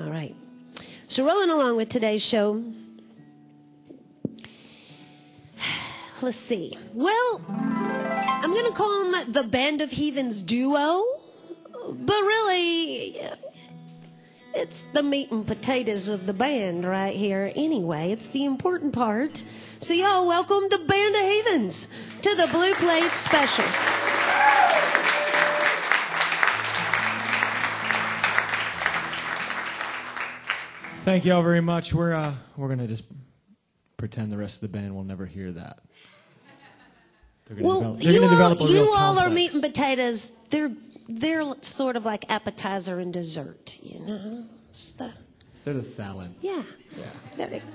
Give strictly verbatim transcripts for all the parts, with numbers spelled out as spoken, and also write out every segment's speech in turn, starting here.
All right. So rolling along with today's show. Let's see. Well, I'm going to call them the Band of Heathens duo. But really, it's the meat and potatoes of the band right here anyway. It's the important part. So y'all, welcome the Band of Heathens to the Blue Plate Special. Thank you all very much. We're uh, we're gonna just pretend the rest of the band will never hear that. They're gonna Well, develop, they're you gonna all, develop a real you all complex. are meat and potatoes. They're they're sort of like appetizer and dessert, you know. It's the, They're the salad. yeah. Yeah. There they-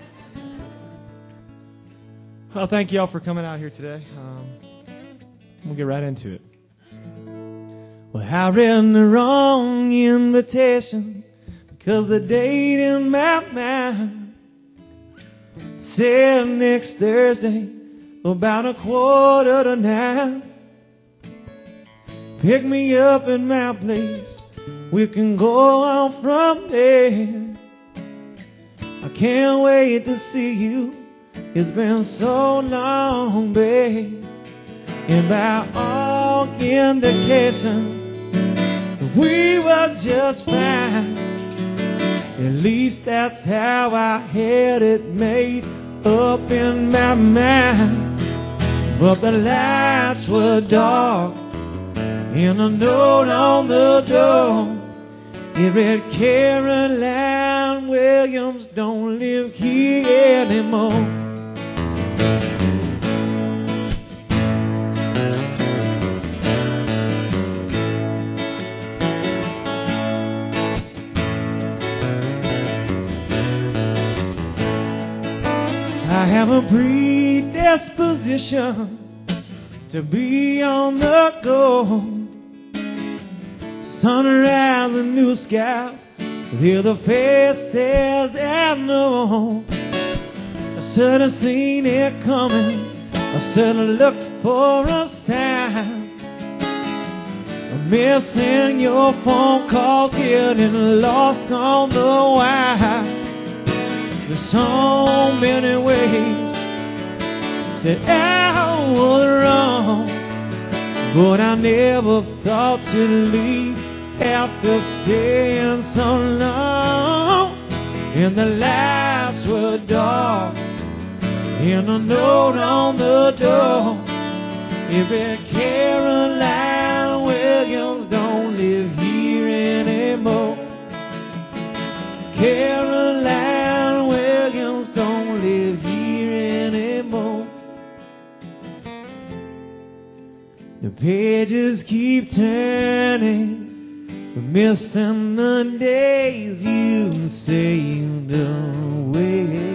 Well, thank you all for coming out here today. Um, we'll get right into it. Well, I read the wrong invitation because the date in my mind said next Thursday about a quarter to nine. Pick me up at my place. We can go on from there. I can't wait to see you. It's been so long, babe. And by all indications, we were just fine. At least that's how I had it made up in my mind. But the lights were dark, and a note on the door, it read, Caroline Williams don't live here anymore. I have a predisposition to be on the go. Sunrise and new skies, they're the faces I know. I should have seen it coming, I should have looked for a sign. I'm missing your phone calls, getting lost on the wire. There's so many ways that I was wrong, but I never thought to leave after staying so long. And the lights were dark, and a note on the door, it read, Caroline Williams don't live here anymore. Caroline Williams don't live here anymore. The pages keep turning, we're missing the days you sailed away.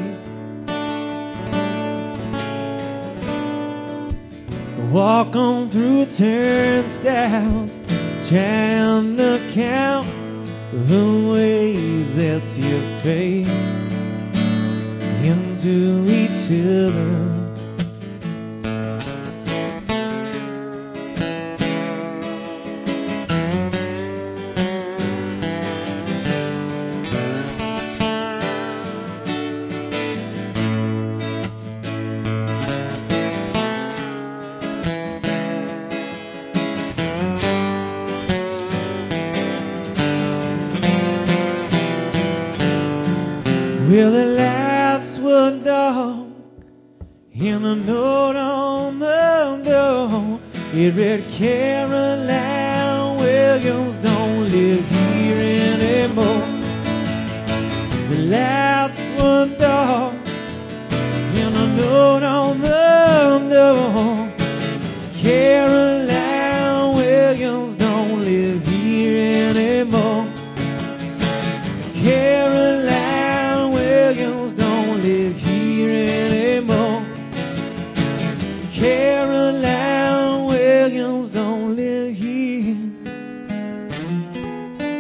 Walk on through turnstiles, trying to count the ways that you fade into each other. Well, the lights were dark, and a note on the door, it read, Caroline Williams don't live here anymore. The lights were dark, and a note on the door, Caroline Williams don't live here anymore. Caroline Williams don't live here anymore. Caroline Williams don't live here.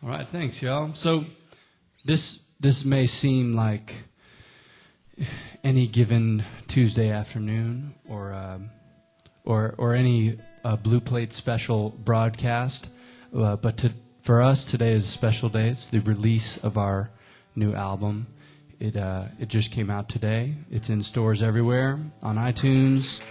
All right, thanks, y'all. So this this may seem like any given Tuesday afternoon or um, or or any uh, Blue Plate special broadcast, uh, but to, for us today is a special day. It's the release of our new album. It uh, it just came out today. It's in stores everywhere, on iTunes,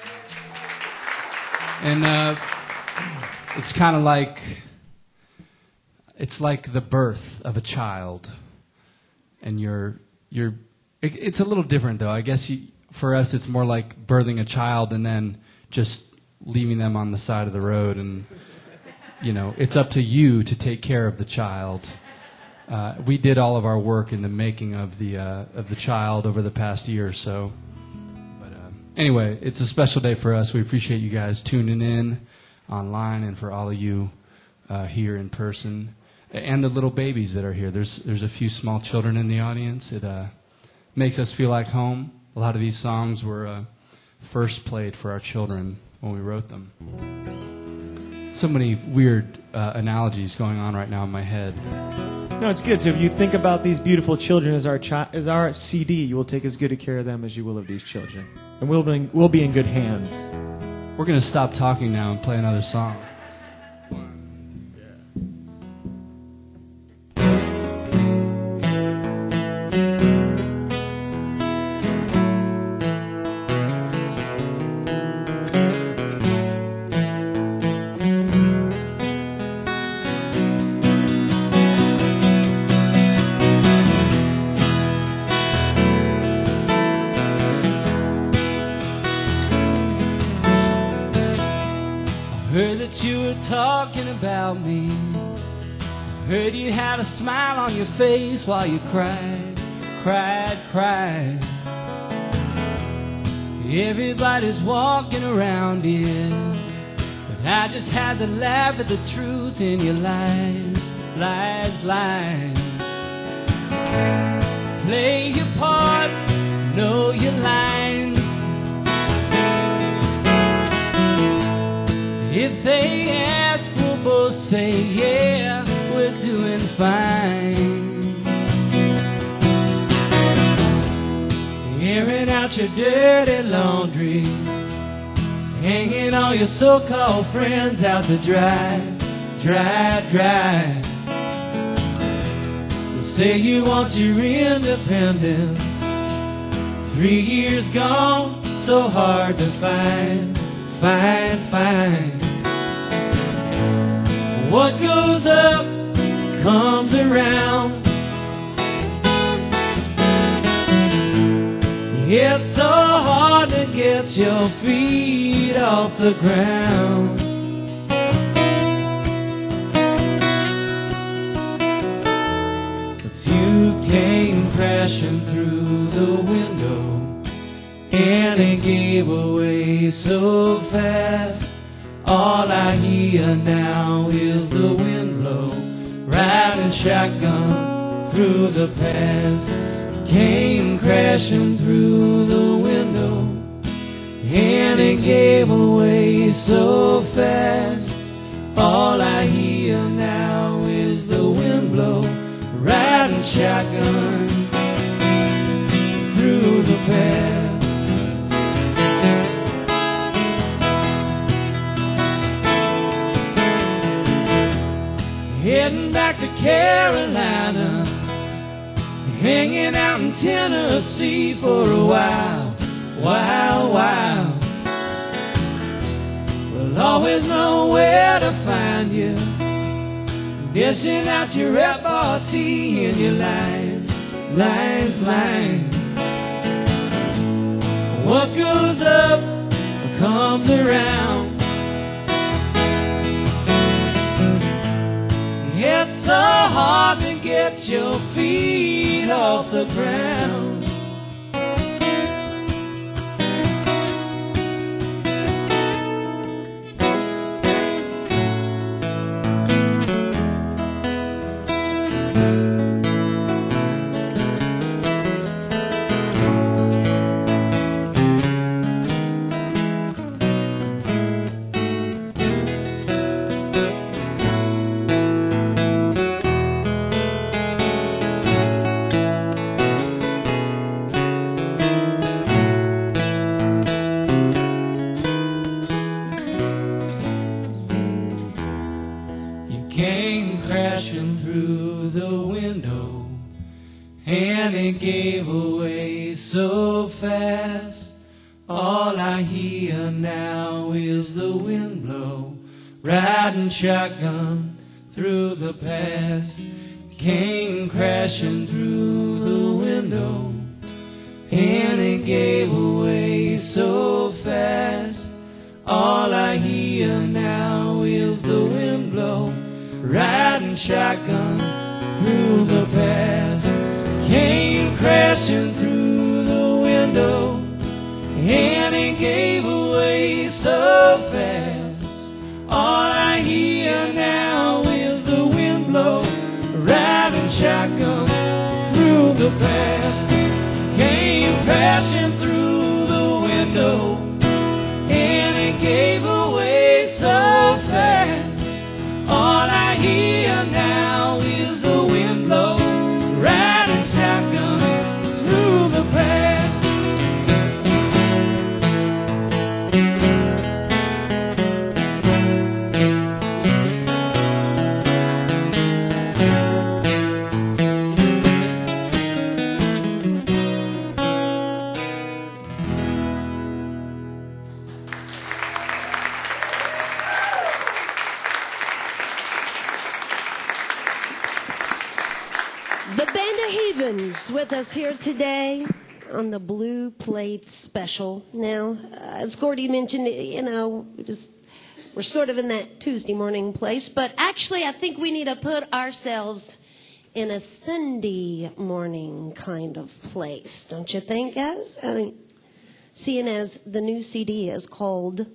and uh, it's kind of like. It's like the birth of a child, and you're you're. It, it's a little different, though. I guess you, for us, it's more like birthing a child and then just leaving them on the side of the road, and you know, it's up to you to take care of the child. Uh, we did all of our work in the making of the uh, of the child over the past year or so. But uh, anyway, it's a special day for us. We appreciate you guys tuning in online, and for all of you uh, here in person. And the little babies that are here. There's there's a few small children in the audience. It uh, makes us feel like home. A lot of these songs were uh, first played for our children when we wrote them. So many weird uh, analogies going on right now in my head. No, it's good. So if you think about these beautiful children as our chi- as our C D, you will take as good a care of them as you will of these children. And we'll be, we'll be in good hands. We're going to stop talking now and play another song. Heard that you were talking about me. Heard you had a smile on your face while you cried, cried, cried. Everybody's walking around here, but I just had to laugh at the truth in your lies, lies, lies. Play your part, know your lines. If they ask, we'll both say, yeah, we're doing fine. Airing out your dirty laundry, hanging all your so-called friends out to dry, dry, dry. You say you want your independence. Three years gone, so hard to find, find, find. What goes up comes around. It's so hard to get your feet off the ground. But you came crashing through the window, and it gave away so fast. All I hear now is the wind blow, riding shotgun through the past. Came crashing through the window, and it gave away so fast. All I hear now is the wind blow, riding shotgun through the past. Heading back to Carolina, hanging out in Tennessee for a while, while, while. We'll always know where to find you, dishing out your repartee and your lines, lines, lines. What goes up comes around. It's so hard to get your feet off the ground. it gave away so fast. All I hear now is the wind blow, riding shotgun through the past. Came crashing through the window, and it gave away so fast. All I hear now is the wind blow, riding shotgun through the past. Came crashing through the window, and it gave away so fast. All I hear now is the wind blow, riding shotgun through the past. Came crashing through the window, and it gave away so fast. All I hear now is the wind blow, riding shotgun through the past. With us here today on the Blue Plate Special. Now, uh, as Gordy mentioned, you know, just, we're sort of in that Tuesday morning place, but actually I think we need to put ourselves in a Sunday morning kind of place, don't you think, guys? I mean, seeing as the new C D is called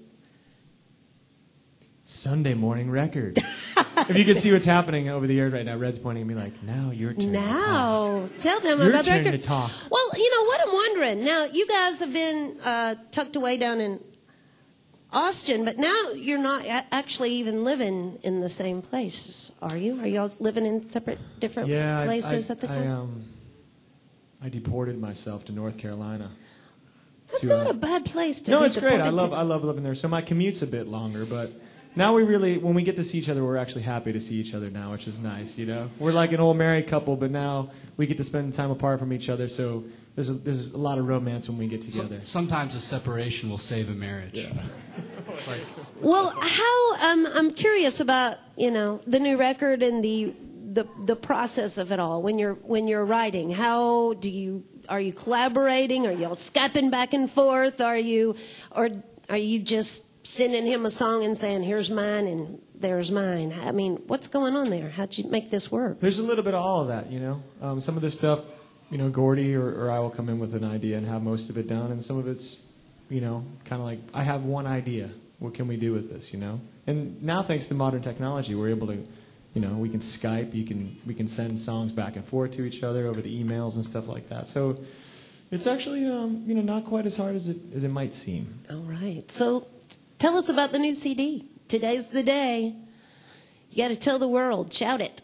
Sunday Morning Record. If you could see what's happening over the air right now, Red's pointing at me like, now your turn now, to tell them your about the turn record. to talk. Well, you know what I'm wondering. Now, you guys have been uh, tucked away down in Austin, but now you're not a- actually even living in the same place, are you? Are y'all living in separate, different yeah, places I, I, at the I, time? um, I deported myself to North Carolina. That's to, not uh, a bad place to No, be it's great. I deported love to. I love living there. So my commute's a bit longer, but now we really, when we get to see each other, we're actually happy to see each other now, which is nice, you know? We're like an old married couple, but now we get to spend time apart from each other, so there's a, there's a lot of romance when we get together. Sometimes a separation will save a marriage. Yeah. It's like, Well, how um, I'm curious about, you know, the new record and the the the process of it all. When you're when you're writing, how do you are you collaborating? Are y'all Skyping back and forth? Are you or are you just sending him a song and saying, here's mine and there's mine? I mean, what's going on there? How'd you make this work? There's a little bit of all of that, you know. Um, some of this stuff, you know, Gordy or, or I will come in with an idea and have most of it done, and some of it's, you know, kind of like, I have one idea. What can we do with this, you know? And now, thanks to modern technology, we're able to, you know, we can Skype, you can we can send songs back and forth to each other over the emails and stuff like that. So it's actually, um, you know, not quite as hard as it as it might seem. All right. So tell us about the new C D. Today's the day. You got to tell the world. Shout it.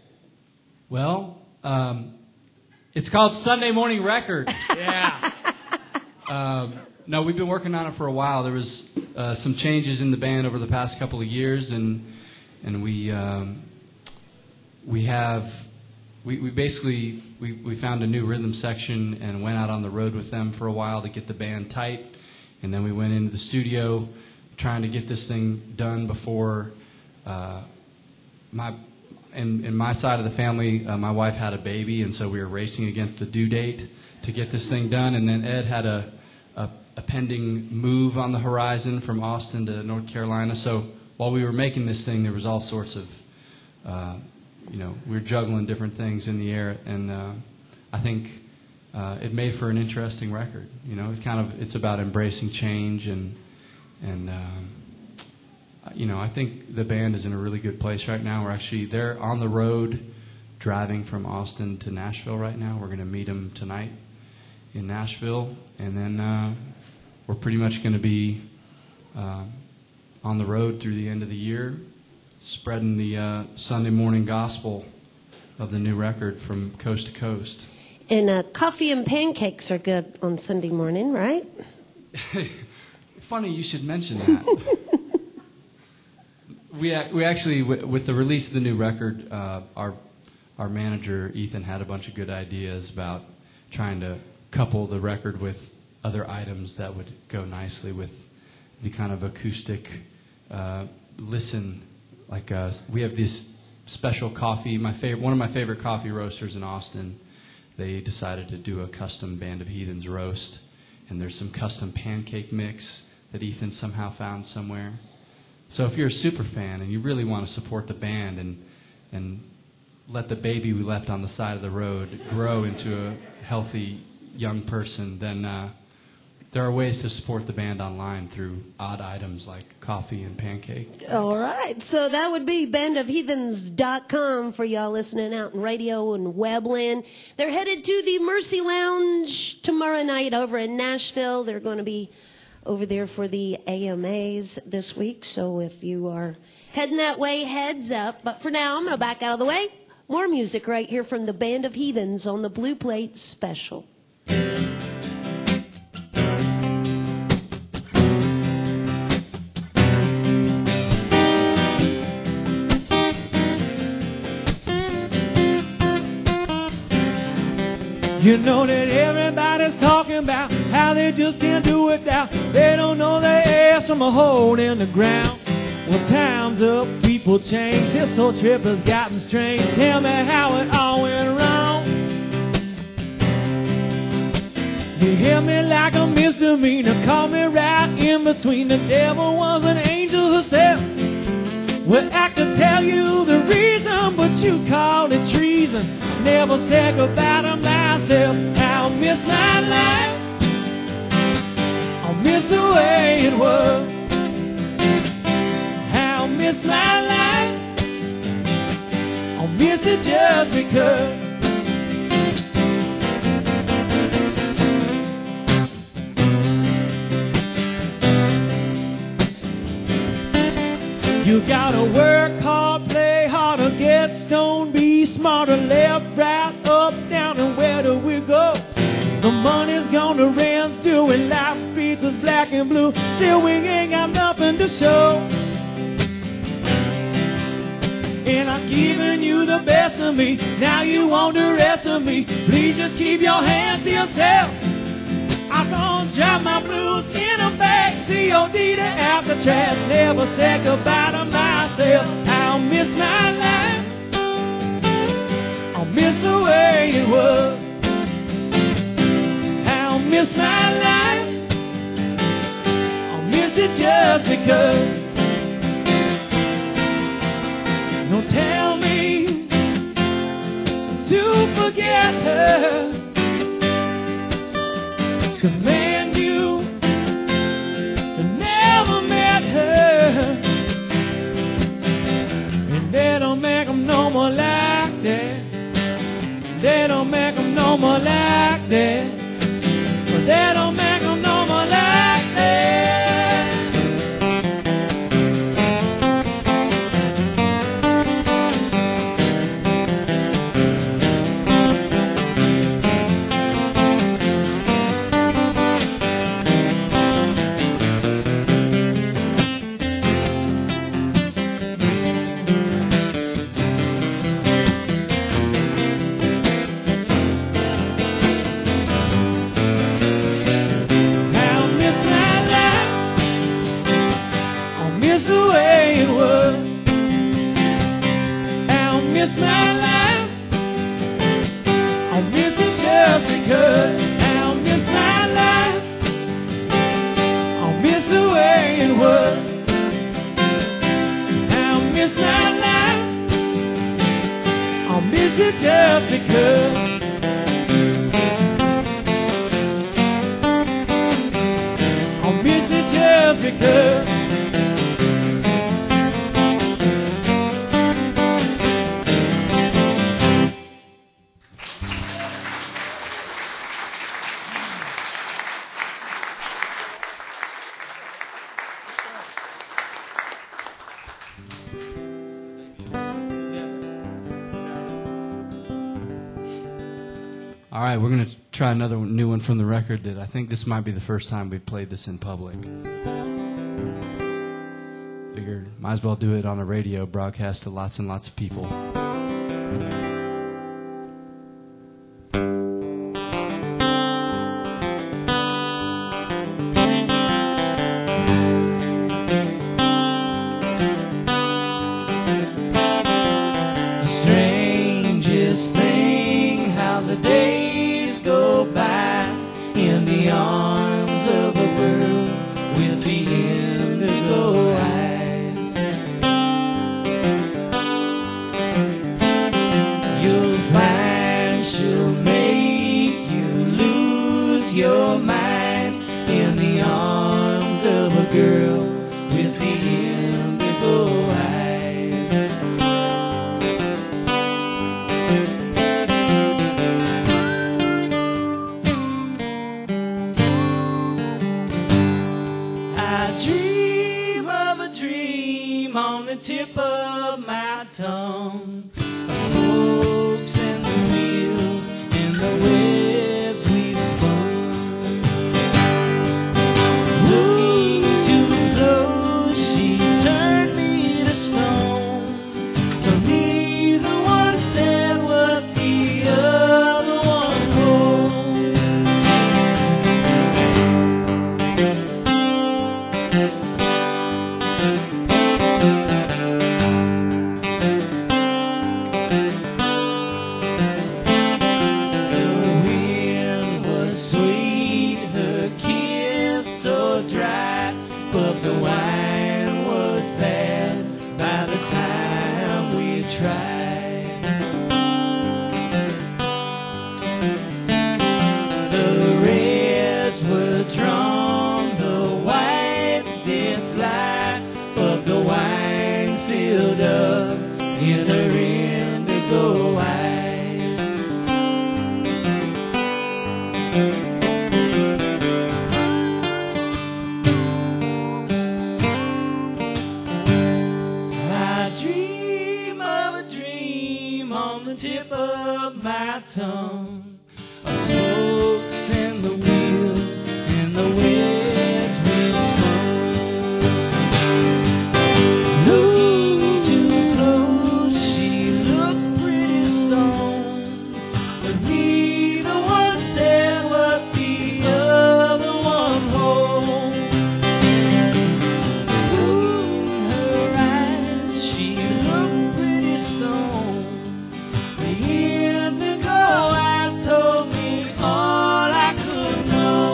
well, um, it's called Sunday Morning Record. Yeah. Um, no, we've been working on it for a while. There was uh, some changes in the band over the past couple of years, and and we um, we have we, we basically we, we found a new rhythm section and went out on the road with them for a while to get the band tight, and then we went into the studio trying to get this thing done before uh, my in, in my side of the family, uh, my wife had a baby, and so we were racing against the due date to get this thing done. And then Ed had a, a, a pending move on the horizon from Austin to North Carolina. So while we were making this thing, there was all sorts of, uh, you know, we were juggling different things in the air, and uh, I think uh, it made for an interesting record. You know, it kind of it's about embracing change and and. Um, You know, I think the band is in a really good place right now. We're actually, they're on the road driving from Austin to Nashville right now. We're going to meet them tonight in Nashville. And then uh, we're pretty much going to be uh, on the road through the end of the year, spreading the uh, Sunday morning gospel of the new record from coast to coast. And uh, coffee and pancakes are good on Sunday morning, right? Funny you should mention that. We we actually, with the release of the new record, uh, our our manager Ethan had a bunch of good ideas about trying to couple the record with other items that would go nicely with the kind of acoustic uh, listen. Like uh, we have this special coffee. My favorite, one of my favorite coffee roasters in Austin. They decided to do a custom Band of Heathens roast, and there's some custom pancake mix that Ethan somehow found somewhere. So if you're a super fan and you really want to support the band and and let the baby we left on the side of the road grow into a healthy young person, then uh, there are ways to support the band online through odd items like coffee and pancake. All right. So that would be band of heathens dot com for y'all listening out in radio and webland. They're headed to the Mercy Lounge tomorrow night over in Nashville. They're going to be over there for the A M As this week. So if you are heading that way, heads up. But for now, I'm going to back out of the way. More music right here from the Band of Heathens on the Blue Plate Special. You know that everybody's talking about how they just can't do it now. They don't know their ass from a hole in the ground. Well, time's up, people change. This whole trip has gotten strange. Tell me how it all went wrong. You hear me like a misdemeanor. Call me right in between. The devil was an angel herself. Well, I could tell you the reason, but you called it treason. Never said goodbye to myself. I'll miss my life. I'll miss the way it was. I'll miss my life. I'll miss it just because. You gotta work hard, play harder, get stoned, be smarter, left, right, up, down, and where do we go? The money's gone to rents, doing life beats us black and blue. Still we ain't got nothing to show. And I'm giving you the best of me. Now you want the rest of me. Please just keep your hands to yourself. I'm gonna drop my blues in a bag, C O D to Alcatraz. Never said goodbye to myself. I'll miss my life. I'll miss the way it was. I'll miss my life. I'll miss it just because. Don't tell me to forget her. 'Cause man, you never met her. And they don't make them no more like that. They don't make them no more like that. But they don't make them no more like that. Miss my life. I'll miss it just because. I'll miss my life. I'll miss the way it was. I'll miss my life. I'll miss it just because. I'll miss it just because. All right, we're going to try another new one from the record that I think this might be the first time we've played this in public. Figured might as well do it on a radio broadcast to lots and lots of people. The strangest thing, how the days go by in the arms of a girl with the indigo eyes. You'll find she'll make you lose your mind in the arms of a girl with the indigo eyes. I dream of a dream on the tip of my tongue, of smokes and the wheels and the webs we've spun. Looking too close, she turned me to stone. So neither one said what the other one hoped. The wind was sweet, her kiss so dry, but the wine was bad by the time we tried. The reds were drawn, the whites did fly, but the wine filled up in her indigo eyes. I dream of a dream on the tip of my tongue, of smokes and the wheels and the webs we've spun. Looking too close, she looked pretty stoned. So neither one said what the other one hoped. In her eyes, she looked pretty stoned. The indigo eyes told me all I could know.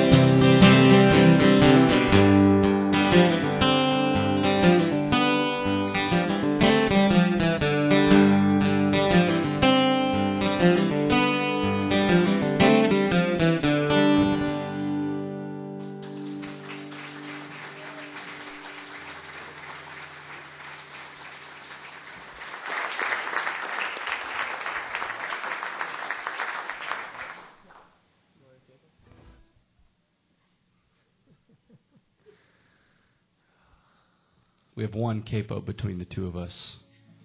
We have one capo between the two of us.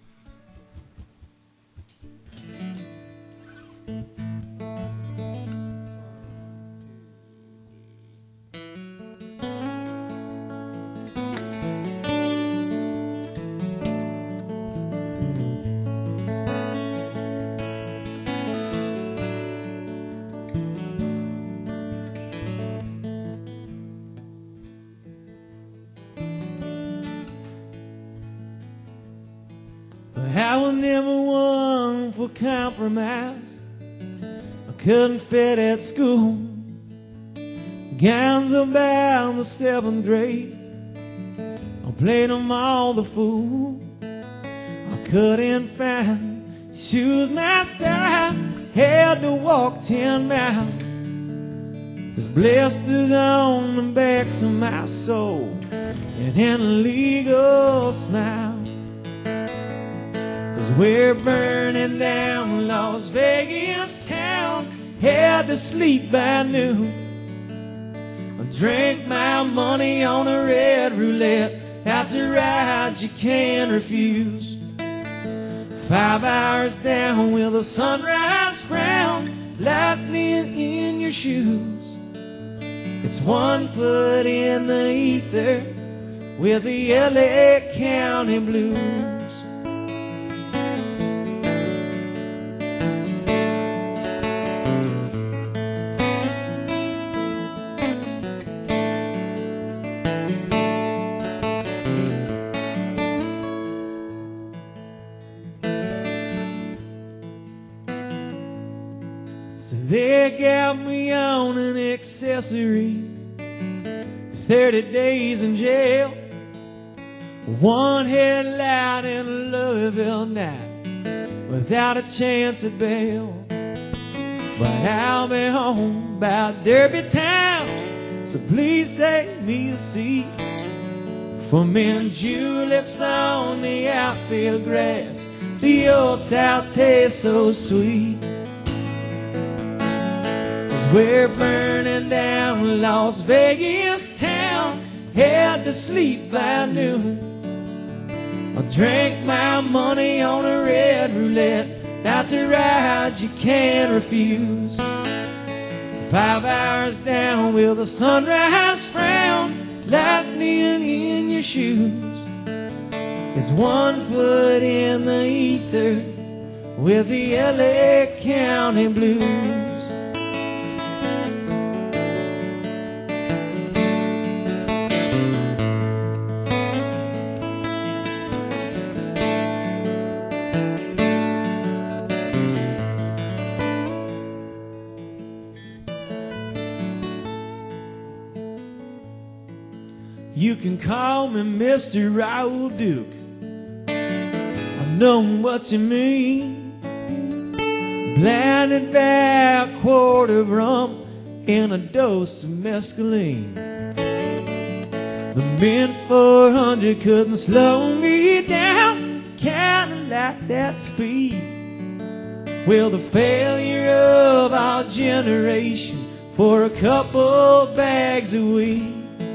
I was never one for compromise. I couldn't fit at school. Gowns about the seventh grade, I played them all the fool. I couldn't find shoes my size, had to walk ten miles. There's blisters on the backs of my soul and an illegal smile. We're burning down Las Vegas town, had to sleep by noon. I drank my money on a red roulette, that's a ride you can't refuse. Five hours down with a sunrise frown, lightning in your shoes. It's one foot in the ether with the L A County blues. got me on an accessory. Thirty days in jail, one headlight in a Louisville night, without a chance of bail. But I'll be home by Derby town, so please save me a seat for me and juleps on the outfield grass. The old South tastes so sweet. We're burning down Las Vegas town, had to sleep by noon. I drank my money on a red roulette, that's a ride you can't refuse. Five hours down will the sunrise frown, lightning in your shoes. It's one foot in the ether with the L A County Blues. You can call me Mister Raoul Duke, I know what you mean. Blinded by a quart of rum and a dose of mescaline. The Mint four hundred couldn't slow me down, kinda like that speed. Well, the failure of our generation for a couple bags of weed.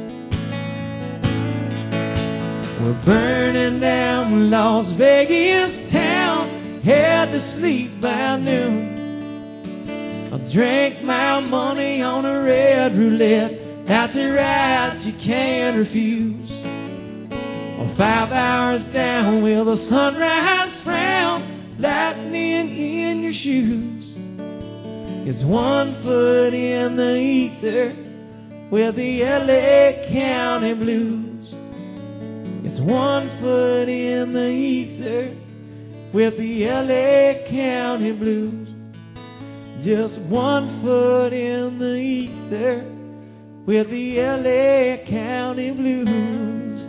We're burning down Las Vegas town, had to sleep by noon. I drank my money on a red roulette, that's a ride you can't refuse. Well, five hours down will the sunrise frown, lightning in your shoes. It's one foot in the ether with the L A County Blues. It's one foot in the ether with the L A County Blues. Just one foot in the ether with the L A County Blues.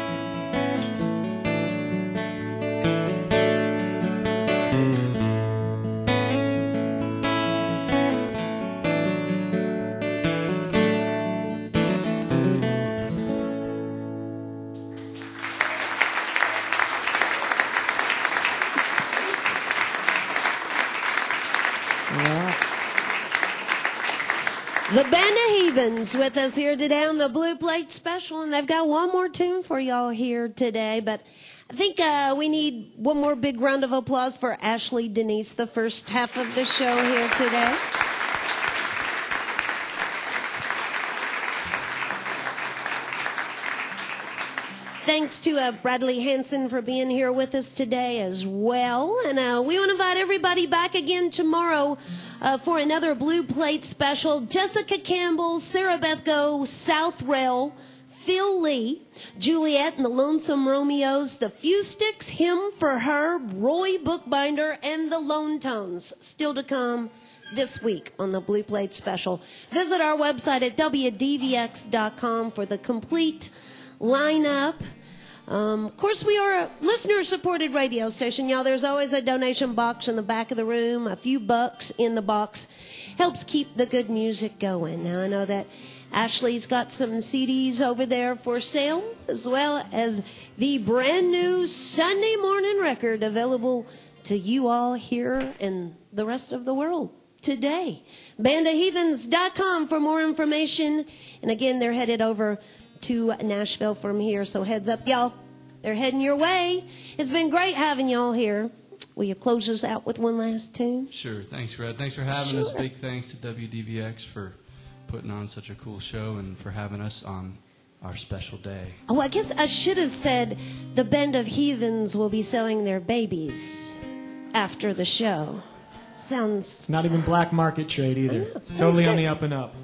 The Band of Heathens with us here today on the Blue Plate Special, and they've got one more tune for y'all here today, but I think uh, we need one more big round of applause for Ashley Denise, the first half of the show here today. Thanks to uh, Bradley Hanson for being here with us today as well. And uh, we want to invite everybody back again tomorrow uh, for another Blue Plate Special. Jessica Campbell, Sarah Beth Go, South Rail, Phil Lee, Juliet and the Lonesome Romeos, the Few Sticks, Him for Her, Roy Bookbinder, and the Lone Tones. Still to come this week on the Blue Plate Special. Visit our website at W D V X dot com for the complete lineup. Um, of course, we are a listener-supported radio station, y'all. There's always a donation box in the back of the room. A few bucks in the box helps keep the good music going. Now, I know that Ashley's got some C Ds over there for sale, as well as the brand new Sunday morning record available to you all here and the rest of the world today. band of heathens dot com for more information. And again, they're headed over to Nashville from here, so heads up, y'all. They're heading your way. It's been great having y'all here. Will you close us out with one last tune? Sure. Thanks, Red. Thanks for having Sure. us. Big thanks to W D V X for putting on such a cool show and for having us on our special day. Oh, I guess I should have said the Band of Heathens will be selling their babies after the show. Sounds... It's not even black market trade either. know. It's Sounds totally on good. the up and up.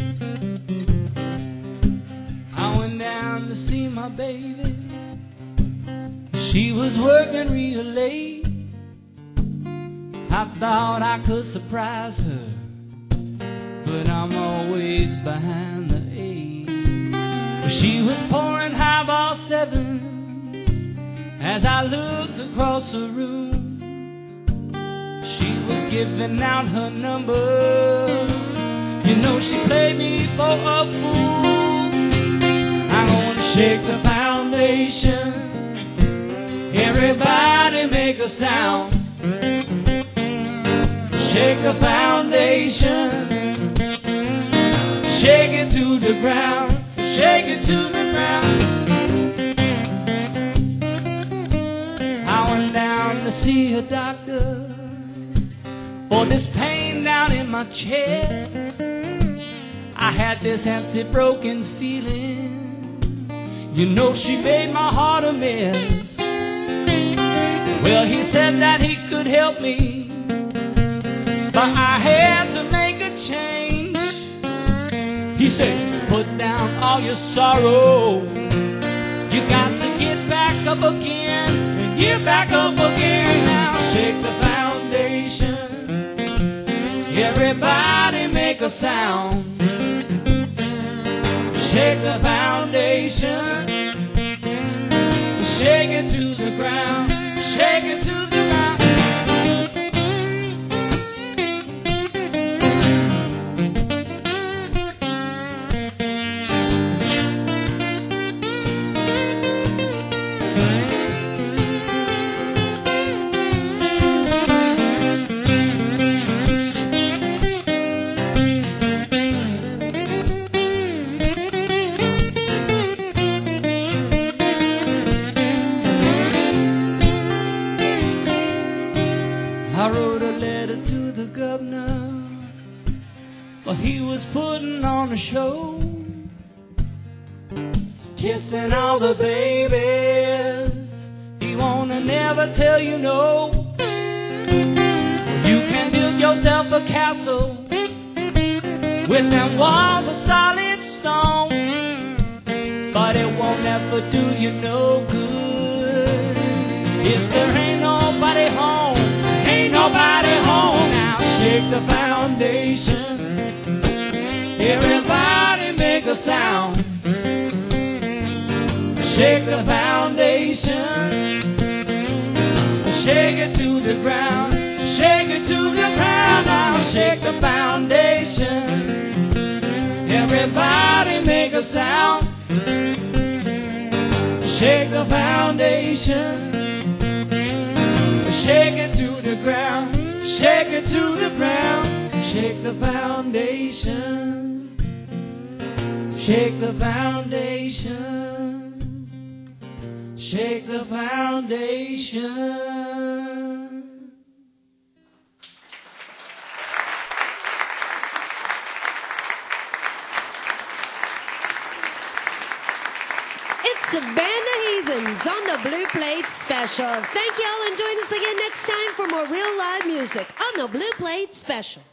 I went down to see my baby was working real late. I thought I could surprise her, but I'm always behind the eight. She was pouring highball seven as I looked across the room. She was giving out her number. You know she played me for a fool. I'm gonna shake the foundation. Everybody make a sound. Shake the foundation. Shake it to the ground. Shake it to the ground. I went down to see a doctor for this pain down in my chest. I had this empty, broken feeling. You know she made my heart a mess. Well, he said that he could help me, but I had to make a change. He said, put down all your sorrow. You got to get back up again. Get back up again. Now shake the foundation. Everybody make a sound. Shake the foundation. Shake it to the ground. Shake it to the ground. I wrote a letter to the governor, but he was putting on a show, kissing all the babies. He wanna never tell you no. You can build yourself a castle with them walls of solid stone, but it won't ever do you no good if there ain't nobody home. Ain't nobody home. Now shake the foundation. Everybody make a sound. Shake the foundation. Shake it to the ground. Shake it to the ground. Now shake the foundation. Everybody make a sound. Shake the foundation. Shake it to the ground, shake it to the ground, shake the foundation, shake the foundation, shake the foundation. It's the Band of Heathens on the Blue Plate Special. Thank you all, and join us again next time for more real live music on the Blue Plate Special.